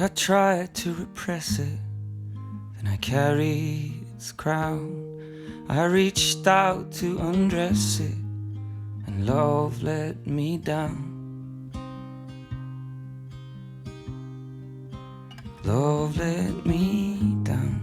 I tried to repress it, then I carried its crown. I reached out to undress it, and love let me down. Love let me down.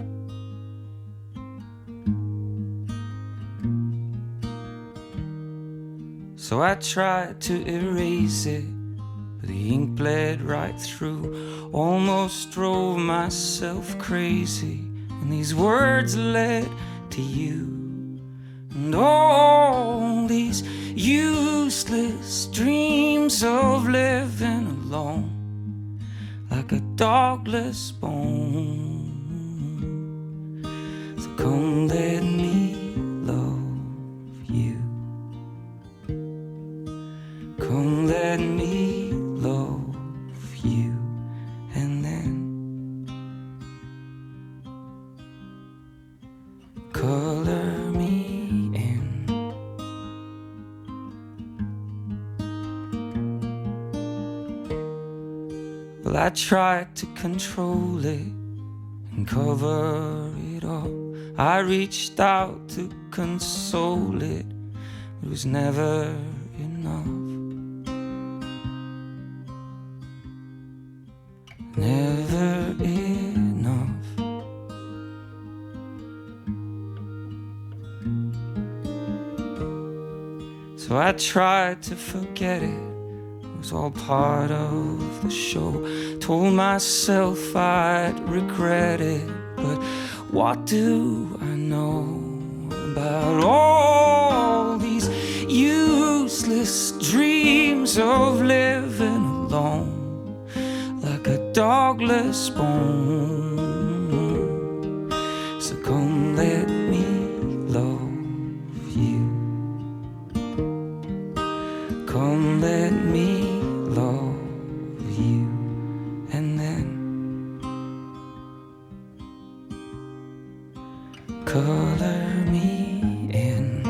So I tried to erase it, but the ink bled right through. Almost drove myself crazy when these words led to you. And all these useless dreams of living alone, like a dogless bone. So come let me love you. Come let me love you. And then color me in. Well, I tried to control it and cover it up. I reached out to console it, but it was never enough. Never enough. So I tried to forget it. It was all part of the show. Told myself I'd regret it, but what do I know about all these useless dreams of living alone, like a dogless bone? So come let me love you. Come let me love you. And then color me in.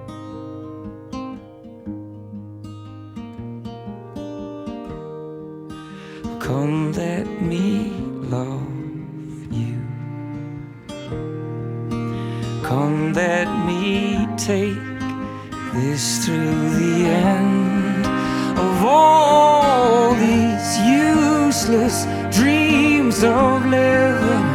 Come let me love you. Come let me take this through the end of all these useless dreams of living